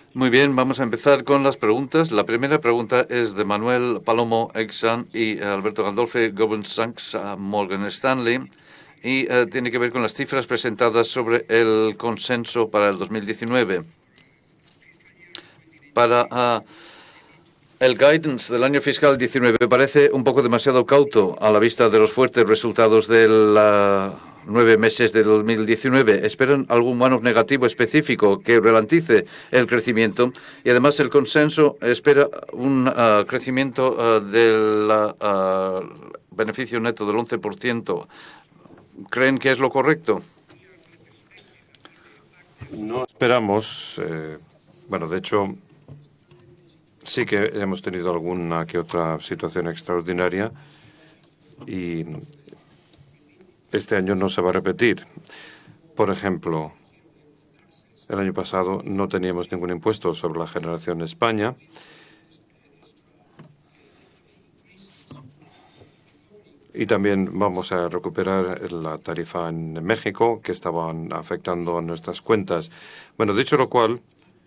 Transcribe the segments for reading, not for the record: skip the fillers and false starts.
Muy bien, vamos a empezar con las preguntas. La primera pregunta es de Manuel Palomo, Exxon, y Alberto Gandolfi, Goldman Sachs, Morgan Stanley, y tiene que ver con las cifras presentadas sobre el consenso para el 2019. Para el guidance del año fiscal 19 parece un poco demasiado cauto a la vista de los fuertes resultados de los 9 meses de 2019. ¿Esperan algún one-off negativo específico que ralentice el crecimiento? Y además el consenso espera un crecimiento del beneficio neto del 11%. ¿Creen que es lo correcto? No esperamos, bueno, de hecho, sí que hemos tenido alguna que otra situación extraordinaria y este año no se va a repetir. Por ejemplo, el año pasado no teníamos ningún impuesto sobre la generación en España. Y también vamos a recuperar la tarifa en México, que estaban afectando a nuestras cuentas. Bueno, dicho lo cual,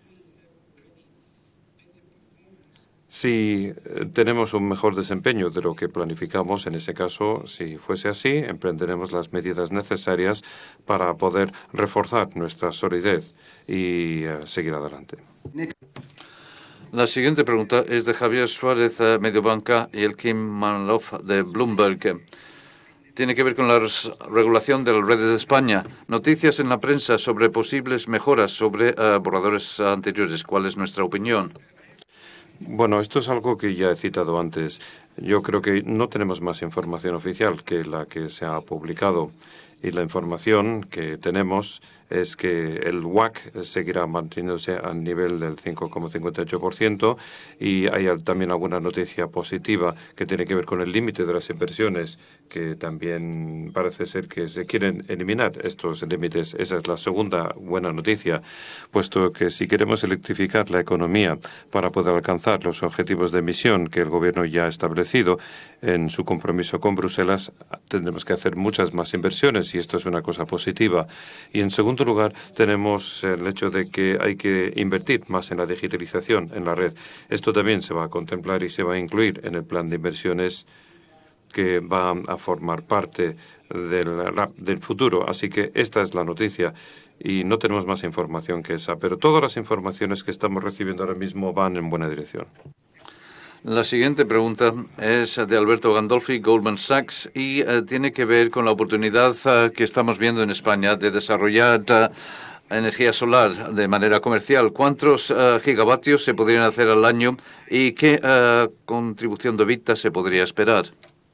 si tenemos un mejor desempeño de lo que planificamos, en ese caso, si fuese así, emprenderemos las medidas necesarias para poder reforzar nuestra solidez y seguir adelante. La siguiente pregunta es de Javier Suárez, Mediobanca, y el Kim Manloff de Bloomberg. Tiene que ver con la regulación de las redes de España. Noticias en la prensa sobre posibles mejoras sobre borradores anteriores. ¿Cuál es nuestra opinión? Bueno, esto es algo que ya he citado antes. Yo creo que no tenemos más información oficial que la que se ha publicado. Y la información que tenemos es que el WACC seguirá manteniéndose al nivel del 5,58% y hay también alguna noticia positiva que tiene que ver con el límite de las inversiones, que también parece ser que se quieren eliminar estos límites. Esa es la segunda buena noticia, puesto que si queremos electrificar la economía para poder alcanzar los objetivos de emisión que el Gobierno ya ha establecido en su compromiso con Bruselas, tendremos que hacer muchas más inversiones y esto es una cosa positiva. Y en segundo lugar, tenemos el hecho de que hay que invertir más en la digitalización en la red. Esto también se va a contemplar y se va a incluir en el plan de inversiones que va a formar parte del futuro. Así que esta es la noticia y no tenemos más información que esa, pero todas las informaciones que estamos recibiendo ahora mismo van en buena dirección. La siguiente pregunta es de Alberto Gandolfi, Goldman Sachs, y tiene que ver con la oportunidad que estamos viendo en España de desarrollar energía solar de manera comercial. ¿Cuántos gigavatios se podrían hacer al año y qué contribución de EBITDA se podría esperar?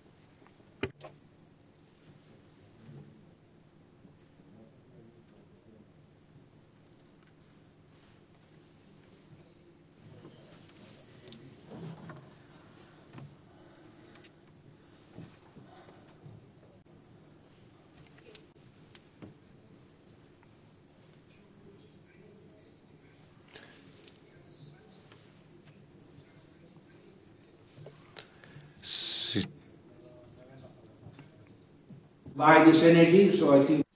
Buy this energy, so I think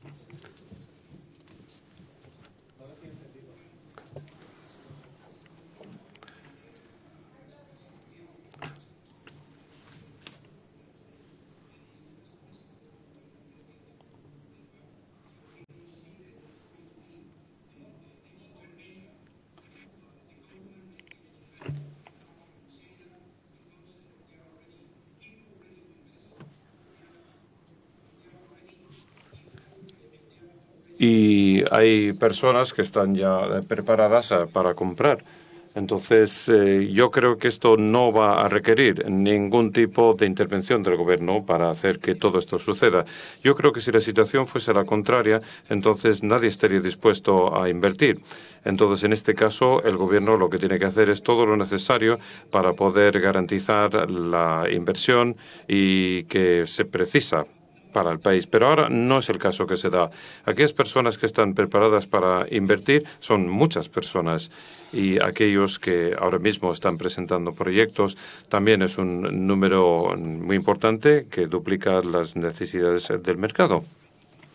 Y hay personas que están ya preparadas para comprar. Entonces, yo creo que esto no va a requerir ningún tipo de intervención del Gobierno para hacer que todo esto suceda. Yo creo que si la situación fuese la contraria, entonces nadie estaría dispuesto a invertir. Entonces, en este caso, el Gobierno lo que tiene que hacer es todo lo necesario para poder garantizar la inversión y que se precisa para el país. Pero ahora no es el caso que se da. Aquellas personas que están preparadas para invertir son muchas personas y aquellos que ahora mismo están presentando proyectos también es un número muy importante que duplica las necesidades del mercado.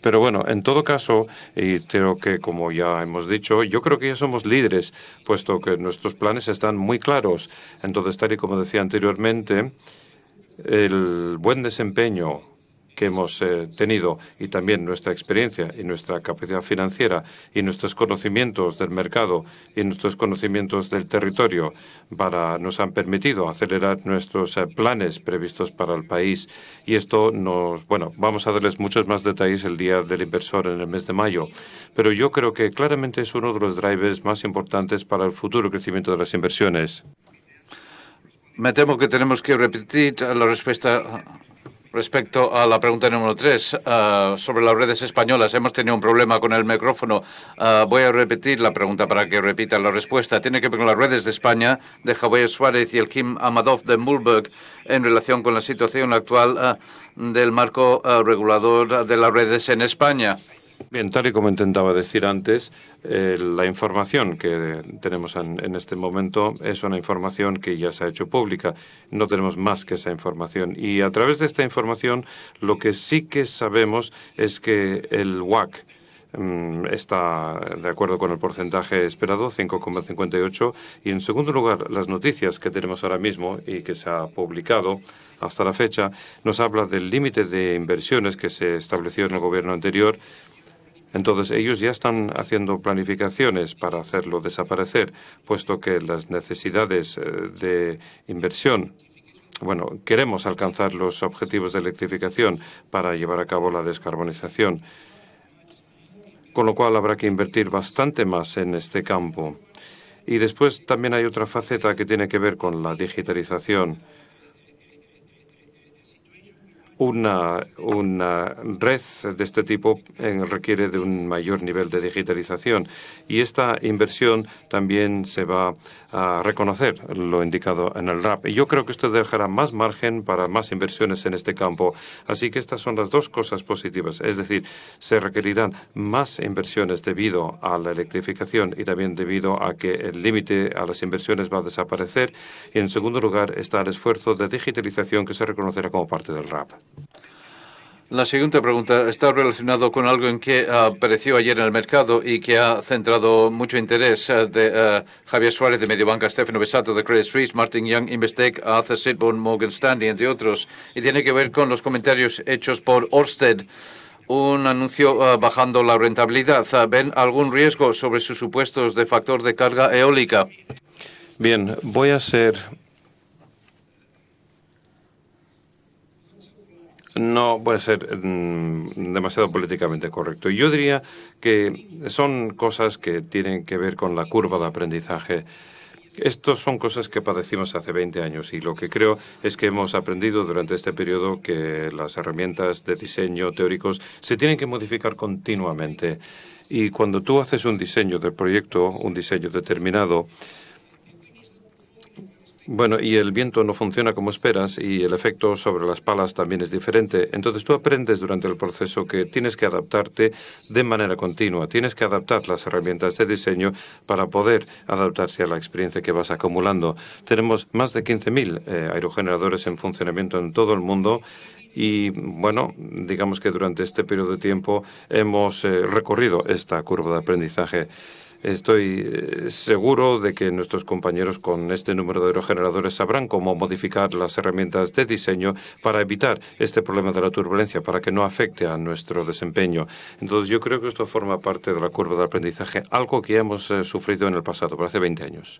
Pero bueno, en todo caso, y creo que como ya hemos dicho, yo creo que ya somos líderes, puesto que nuestros planes están muy claros. Entonces, tal y como decía anteriormente, el buen desempeño que hemos tenido y también nuestra experiencia y nuestra capacidad financiera y nuestros conocimientos del mercado y nuestros conocimientos del territorio nos han permitido acelerar nuestros planes previstos para el país. Y esto vamos a darles muchos más detalles el Día del Inversor en el mes de mayo. Pero yo creo que claramente es uno de los drivers más importantes para el futuro crecimiento de las inversiones. Me temo que tenemos que repetir la respuesta respecto a la pregunta número 3 sobre las redes españolas. Hemos tenido un problema con el micrófono. Voy a repetir la pregunta para que repita la respuesta. Tiene que ver con las redes de España, de Javier Suárez y el Kim Amadov de Moorburg, en relación con la situación actual del marco regulador de las redes en España. Bien, tal y como intentaba decir antes, la información que tenemos en este momento es una información que ya se ha hecho pública. No tenemos más que esa información. Y a través de esta información, lo que sí que sabemos es que el WACC está de acuerdo con el porcentaje esperado, 5,58. Y en segundo lugar, las noticias que tenemos ahora mismo y que se ha publicado hasta la fecha, nos habla del límite de inversiones que se estableció en el gobierno anterior. Entonces, ellos ya están haciendo planificaciones para hacerlo desaparecer, puesto que las necesidades de inversión, queremos alcanzar los objetivos de electrificación para llevar a cabo la descarbonización, con lo cual habrá que invertir bastante más en este campo. Y después también hay otra faceta que tiene que ver con la digitalización. Una red de este tipo requiere de un mayor nivel de digitalización y esta inversión también se va a reconocer, lo indicado en el RAP. Y yo creo que esto dejará más margen para más inversiones en este campo. Así que estas son las dos cosas positivas. Es decir, se requerirán más inversiones debido a la electrificación y también debido a que el límite a las inversiones va a desaparecer. Y en segundo lugar está el esfuerzo de digitalización que se reconocerá como parte del RAP. La siguiente pregunta está relacionado con algo en que apareció ayer en el mercado y que ha centrado mucho interés de Javier Suárez de Mediobanca, Stefano Besato de Credit Suisse, Martin Young, Investec, Arthur Sitbon, Morgan Stanley, entre otros. Y tiene que ver con los comentarios hechos por Ørsted, un anuncio bajando la rentabilidad. ¿Ven algún riesgo sobre sus supuestos de factor de carga eólica? Bien, voy a ser... No voy a ser demasiado políticamente correcto. Yo diría que son cosas que tienen que ver con la curva de aprendizaje. Estas son cosas que padecimos hace 20 años y lo que creo es que hemos aprendido durante este periodo que las herramientas de diseño teóricos se tienen que modificar continuamente. Y cuando tú haces un diseño del proyecto, un diseño determinado, y el viento no funciona como esperas y el efecto sobre las palas también es diferente. Entonces tú aprendes durante el proceso que tienes que adaptarte de manera continua. Tienes que adaptar las herramientas de diseño para poder adaptarse a la experiencia que vas acumulando. Tenemos más de 15.000 aerogeneradores en funcionamiento en todo el mundo. Y digamos que durante este periodo de tiempo hemos recorrido esta curva de aprendizaje. Estoy seguro de que nuestros compañeros con este número de aerogeneradores sabrán cómo modificar las herramientas de diseño para evitar este problema de la turbulencia, para que no afecte a nuestro desempeño. Entonces, yo creo que esto forma parte de la curva de aprendizaje, algo que hemos sufrido en el pasado, por hace 20 años.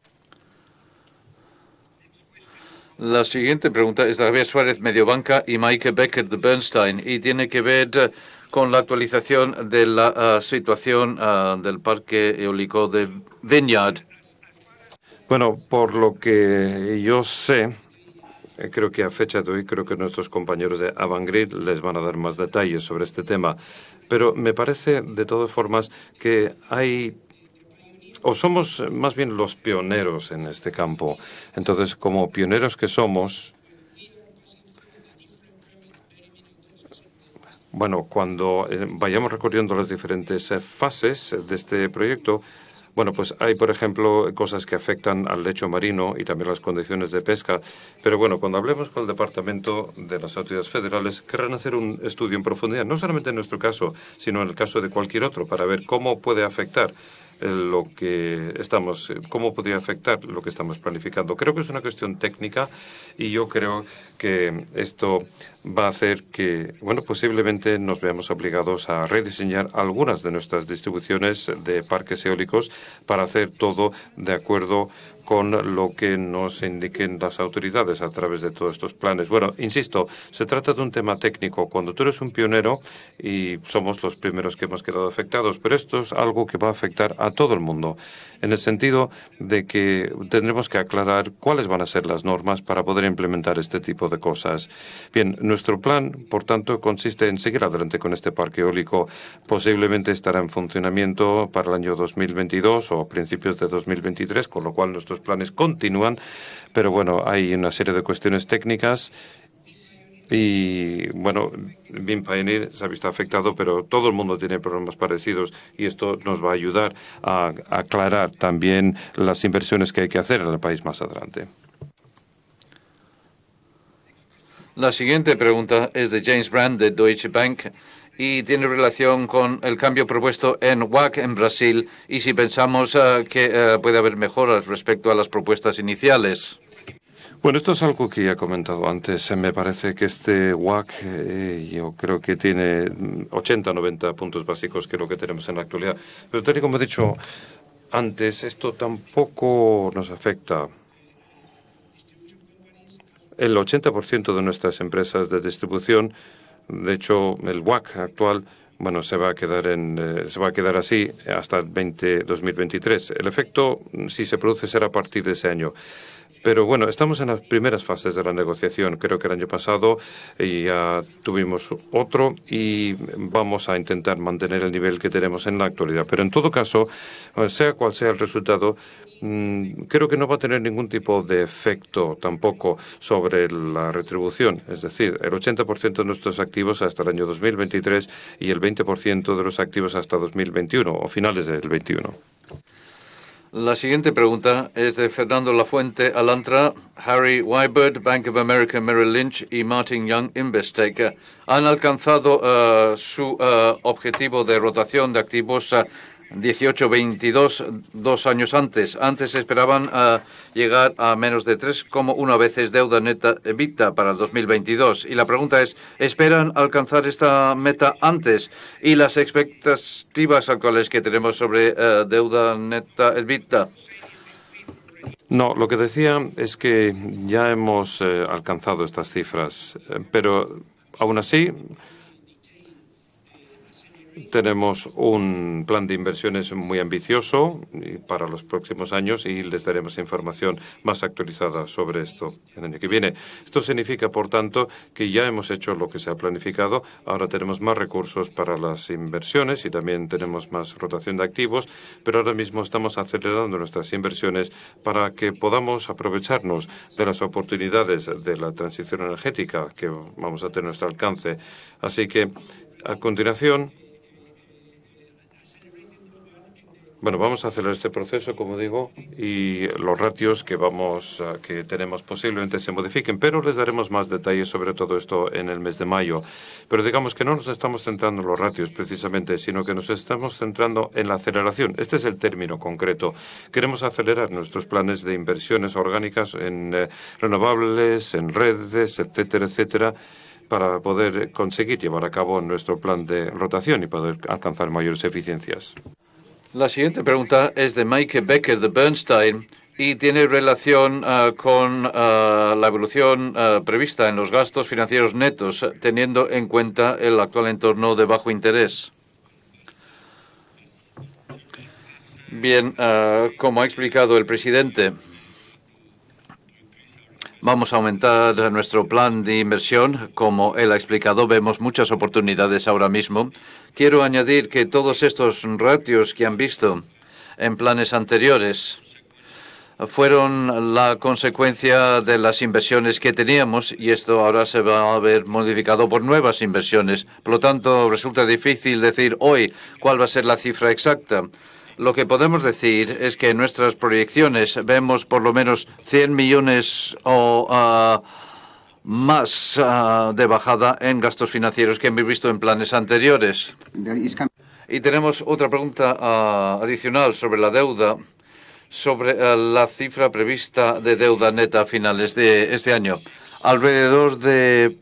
La siguiente pregunta es de Javier Suárez, Mediobanca, y Mike Becker de Bernstein, y tiene que ver con la actualización de la situación del parque eólico de Vineyard. Por lo que yo sé, creo que a fecha de hoy, creo que nuestros compañeros de Avangrid les van a dar más detalles sobre este tema. Pero me parece, de todas formas, que somos más bien los pioneros en este campo. Entonces, como pioneros que somos, cuando vayamos recorriendo las diferentes fases de este proyecto, Bueno, pues hay, por ejemplo, cosas que afectan al lecho marino y también las condiciones de pesca. Pero bueno, cuando hablemos con el Departamento de las autoridades federales, querrán hacer un estudio en profundidad, no solamente en nuestro caso, sino en el caso de cualquier otro, para ver cómo puede afectar cómo podría afectar lo que estamos planificando. Creo que es una cuestión técnica y yo creo que esto va a hacer que, bueno, posiblemente nos veamos obligados a rediseñar algunas de nuestras distribuciones de parques eólicos para hacer todo de acuerdo con lo que nos indiquen las autoridades a través de todos estos planes. Bueno, insisto, se trata de un tema técnico. Cuando tú eres un pionero, y somos los primeros que hemos quedado afectados, pero esto es algo que va a afectar a todo el mundo, en el sentido de que tendremos que aclarar cuáles van a ser las normas para poder implementar este tipo de cosas. Bien, nuestro plan, por tanto, consiste en seguir adelante con este parque eólico. Posiblemente estará en funcionamiento para el año 2022 o a principios de 2023, con lo cual nuestros planes continúan, pero bueno, hay una serie de cuestiones técnicas y bueno, Beam Pioneer se ha visto afectado, pero todo el mundo tiene problemas parecidos y esto nos va a ayudar a aclarar también las inversiones que hay que hacer en el país más adelante. La siguiente pregunta es de James Brand de Deutsche Bank y tiene relación con el cambio propuesto en WACC en Brasil y si pensamos que puede haber mejoras respecto a las propuestas iniciales. Bueno, esto es algo que ya he comentado antes. Me parece que este WACC yo creo que tiene 80-90 puntos básicos, que es lo que tenemos en la actualidad. Pero tal y como he dicho antes, esto tampoco nos afecta. El 80% de nuestras empresas de distribución, de hecho, el WACC actual, bueno, se va a quedar así hasta el 2023. El efecto, si se produce, será a partir de ese año. Pero bueno, estamos en las primeras fases de la negociación. Creo que el año pasado ya tuvimos otro y vamos a intentar mantener el nivel que tenemos en la actualidad. Pero en todo caso, sea cual sea el resultado, creo que no va a tener ningún tipo de efecto tampoco sobre la retribución. Es decir, el 80% de nuestros activos hasta el año 2023 y el 20% de los activos hasta 2021 o finales del 21. La siguiente pregunta es de Fernando Lafuente Alantra, Harry Wybird, Bank of America Merrill Lynch y Martin Young Investec. Han alcanzado su objetivo de rotación de activos 18-22, 2 años antes. Antes esperaban llegar a menos de 3,1 veces deuda neta EBITDA para el 2022. Y la pregunta es, ¿esperan alcanzar esta meta antes? Y las expectativas actuales que tenemos sobre deuda neta EBITDA. No, lo que decía es que ya hemos alcanzado estas cifras, pero aún así tenemos un plan de inversiones muy ambicioso para los próximos años y les daremos información más actualizada sobre esto el año que viene. Esto significa, por tanto, que ya hemos hecho lo que se ha planificado. Ahora tenemos más recursos para las inversiones y también tenemos más rotación de activos, pero ahora mismo estamos acelerando nuestras inversiones para que podamos aprovecharnos de las oportunidades de la transición energética que vamos a tener a nuestro alcance. Así que, a continuación, bueno, vamos a acelerar este proceso, como digo, y los ratios que tenemos posiblemente se modifiquen, pero les daremos más detalles sobre todo esto en el mes de mayo. Pero digamos que no nos estamos centrando en los ratios precisamente, sino que nos estamos centrando en la aceleración. Este es el término concreto. Queremos acelerar nuestros planes de inversiones orgánicas en renovables, en redes, etcétera, etcétera, para poder conseguir llevar a cabo nuestro plan de rotación y poder alcanzar mayores eficiencias. La siguiente pregunta es de Mike Becker de Bernstein y tiene relación con la evolución prevista en los gastos financieros netos, teniendo en cuenta el actual entorno de bajo interés. Bien, como ha explicado el presidente, vamos a aumentar nuestro plan de inversión. Como él ha explicado, vemos muchas oportunidades ahora mismo. Quiero añadir que todos estos ratios que han visto en planes anteriores fueron la consecuencia de las inversiones que teníamos y esto ahora se va a ver modificado por nuevas inversiones. Por lo tanto, resulta difícil decir hoy cuál va a ser la cifra exacta. Lo que podemos decir es que en nuestras proyecciones vemos por lo menos 100 millones o más de bajada en gastos financieros que hemos visto en planes anteriores. Y tenemos otra pregunta adicional sobre la deuda, sobre la cifra prevista de deuda neta a finales de este año. Alrededor de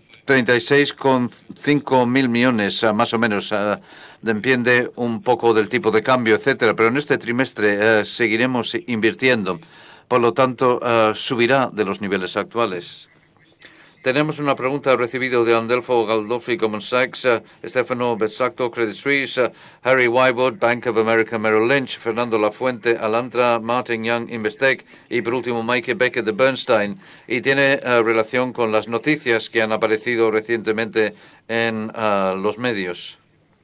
36,5 mil millones, más o menos. Depende un poco del tipo de cambio, etcétera. Pero en este trimestre seguiremos invirtiendo. Por lo tanto, subirá de los niveles actuales. Tenemos una pregunta recibida de Andelfo Galdolfi, Goldman Sachs, Stefano Bezzatto, Credit Suisse, Harry Wywood, Bank of America Merrill Lynch, Fernando Lafuente, Alantra, Martin Young, Investec y por último Mike Becker de Bernstein. Y tiene relación con las noticias que han aparecido recientemente en los medios.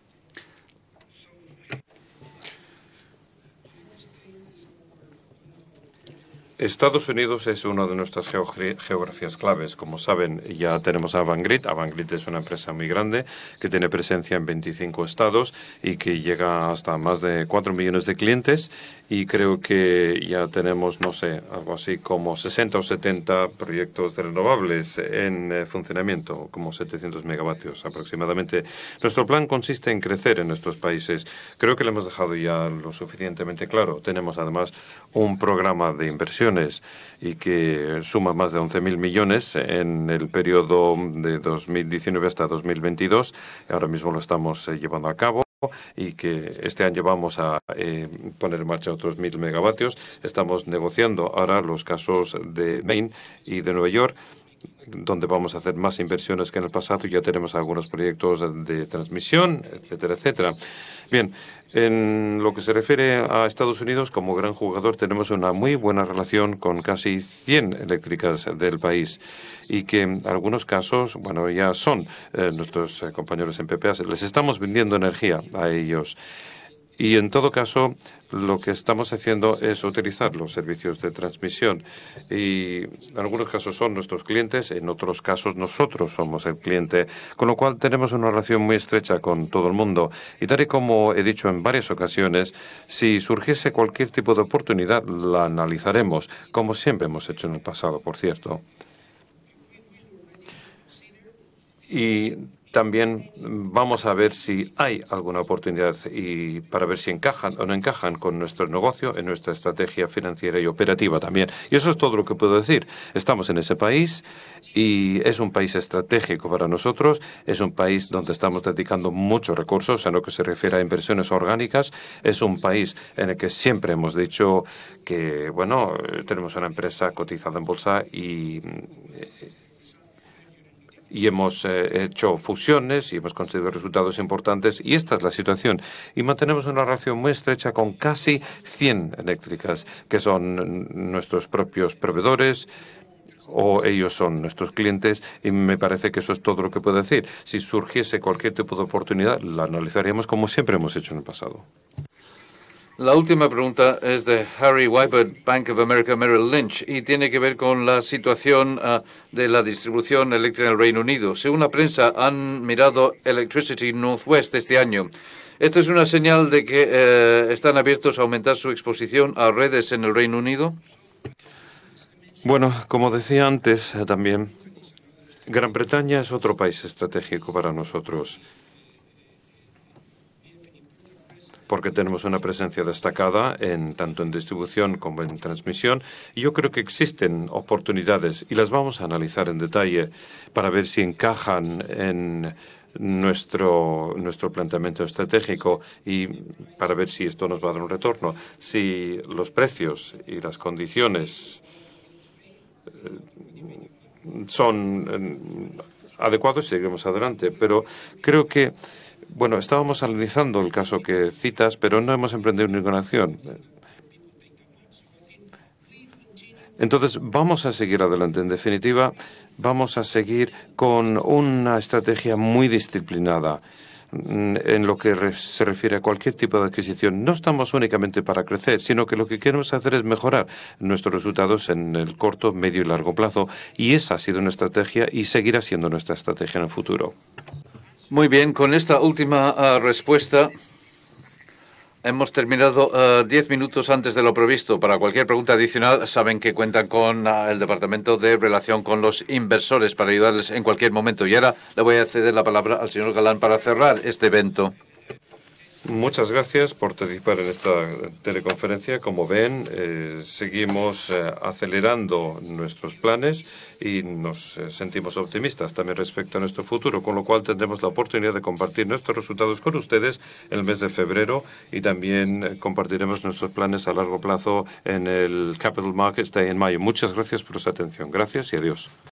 Estados Unidos es una de nuestras geografías claves. Como saben, ya tenemos a Avangrid. Avangrid es una empresa muy grande que tiene presencia en 25 estados y que llega hasta más de 4 millones de clientes. Y creo que ya tenemos, no sé, algo así como 60 o 70 proyectos de renovables en funcionamiento, como 700 megavatios aproximadamente. Nuestro plan consiste en crecer en nuestros países. Creo que lo hemos dejado ya lo suficientemente claro. Tenemos además un programa de inversiones y que suma más de 11.000 millones en el periodo de 2019 hasta 2022. Ahora mismo lo estamos llevando a cabo. Y que este año vamos a poner en marcha otros 1.000 megavatios. Estamos negociando ahora los casos de Maine y de Nueva York, donde vamos a hacer más inversiones que en el pasado. Ya tenemos algunos proyectos de transmisión, etcétera, etcétera. Bien, en lo que se refiere a Estados Unidos, como gran jugador, tenemos una muy buena relación con casi 100 eléctricas del país y que en algunos casos, bueno, ya son nuestros compañeros en PPA. Les estamos vendiendo energía a ellos. Y en todo caso, lo que estamos haciendo es utilizar los servicios de transmisión. Y en algunos casos son nuestros clientes, en otros casos nosotros somos el cliente, con lo cual tenemos una relación muy estrecha con todo el mundo. Y tal y como he dicho en varias ocasiones, si surgiese cualquier tipo de oportunidad, la analizaremos, como siempre hemos hecho en el pasado, por cierto. Y también vamos a ver si hay alguna oportunidad y para ver si encajan o no encajan con nuestro negocio, en nuestra estrategia financiera y operativa también. Y eso es todo lo que puedo decir. Estamos en ese país y es un país estratégico para nosotros. Es un país donde estamos dedicando muchos recursos en lo que se refiere a inversiones orgánicas. Es un país en el que siempre hemos dicho que, bueno, tenemos una empresa cotizada en bolsa y hemos hecho fusiones y hemos conseguido resultados importantes. Y esta es la situación. Y mantenemos una relación muy estrecha con casi 100 eléctricas, que son nuestros propios proveedores o ellos son nuestros clientes. Y me parece que eso es todo lo que puedo decir. Si surgiese cualquier tipo de oportunidad, la analizaríamos como siempre hemos hecho en el pasado. La última pregunta es de Harry Wywood, Bank of America Merrill Lynch, y tiene que ver con la situación de la distribución eléctrica en el Reino Unido. Según la prensa, han mirado Electricity Northwest este año. ¿Esto es una señal de que están abiertos a aumentar su exposición a redes en el Reino Unido? Bueno, como decía antes también, Gran Bretaña es otro país estratégico para nosotros, porque tenemos una presencia destacada tanto en distribución como en transmisión. Y yo creo que existen oportunidades y las vamos a analizar en detalle para ver si encajan en nuestro planteamiento estratégico y para ver si esto nos va a dar un retorno. Si los precios y las condiciones son adecuados, seguiremos adelante. Pero creo que bueno, estábamos analizando el caso que citas, pero no hemos emprendido ninguna acción. Entonces, vamos a seguir adelante. En definitiva, vamos a seguir con una estrategia muy disciplinada en lo que se refiere a cualquier tipo de adquisición. No estamos únicamente para crecer, sino que lo que queremos hacer es mejorar nuestros resultados en el corto, medio y largo plazo. Y esa ha sido una estrategia y seguirá siendo nuestra estrategia en el futuro. Muy bien, con esta última respuesta Hemos terminado 10 minutos antes de lo previsto. Para cualquier pregunta adicional, saben que cuentan con el Departamento de Relación con los Inversores para ayudarles en cualquier momento. Y ahora le voy a ceder la palabra al señor Galán para cerrar este evento. Muchas gracias por participar en esta teleconferencia. Como ven, seguimos acelerando nuestros planes y nos sentimos optimistas también respecto a nuestro futuro, con lo cual tendremos la oportunidad de compartir nuestros resultados con ustedes el mes de febrero y también compartiremos nuestros planes a largo plazo en el Capital Markets Day en mayo. Muchas gracias por su atención. Gracias y adiós.